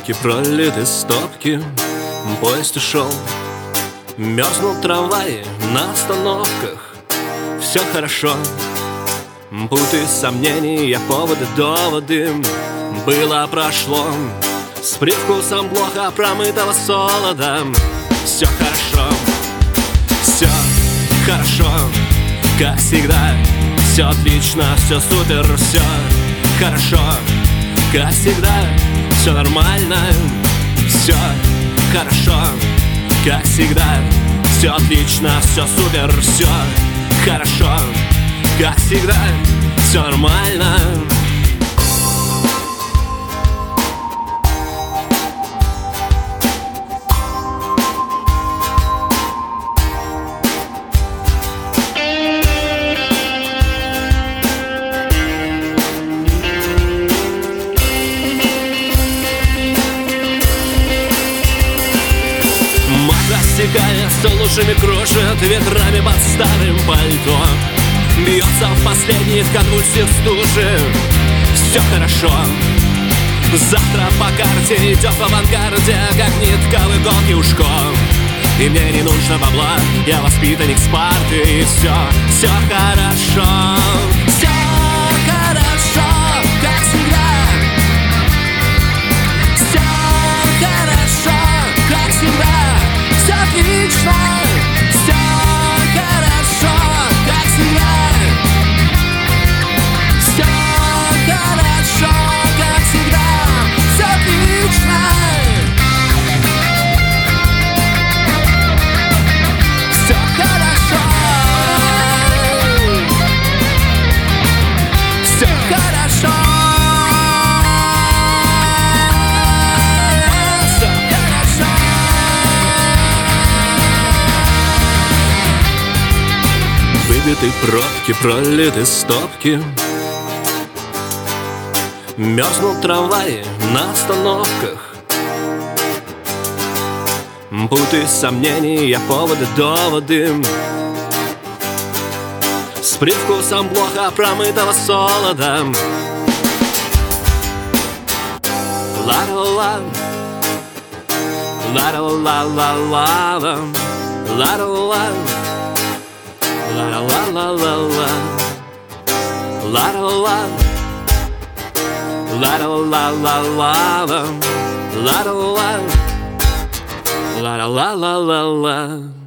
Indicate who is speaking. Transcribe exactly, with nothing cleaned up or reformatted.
Speaker 1: пробки, пролиты стопки. Поезд ушел, мерзнул трамвай на остановках. Все хорошо, путы сомнения, поводы, доводы. Было, прошло, с привкусом плохо промытого солода. Все хорошо, все хорошо, как всегда. Все отлично, все супер, все хорошо, как всегда. Все нормально, все хорошо, как всегда. Все отлично, все супер, все хорошо, как всегда. Все нормально. С лужами кружит ветрами под старым пальто. Бьется в последних конвульсиях стужи. Все хорошо, завтра по карте идет в авангарде, как нитка в иголке ушком. И мне не нужно бабла, я воспитанник Спарты. И все, все хорошо, все хорошо, как всегда. Все хорошо, как всегда. Все отлично, все хорошо, как всегда. Все хорошо, как всегда. Все отлично. Все хорошо. Все хорошо. Выбиты пробки, пролиты стопки. Мерзнул трамвай на остановках. Путы сомнения, поводы, доводы. С привкусом плохо промытого солода. Ла-ла-ла, ла-ла-ла-ла-ла, ла-ла-ла. La la la la la la, la la la, la la la la la, la la la, la la la la la.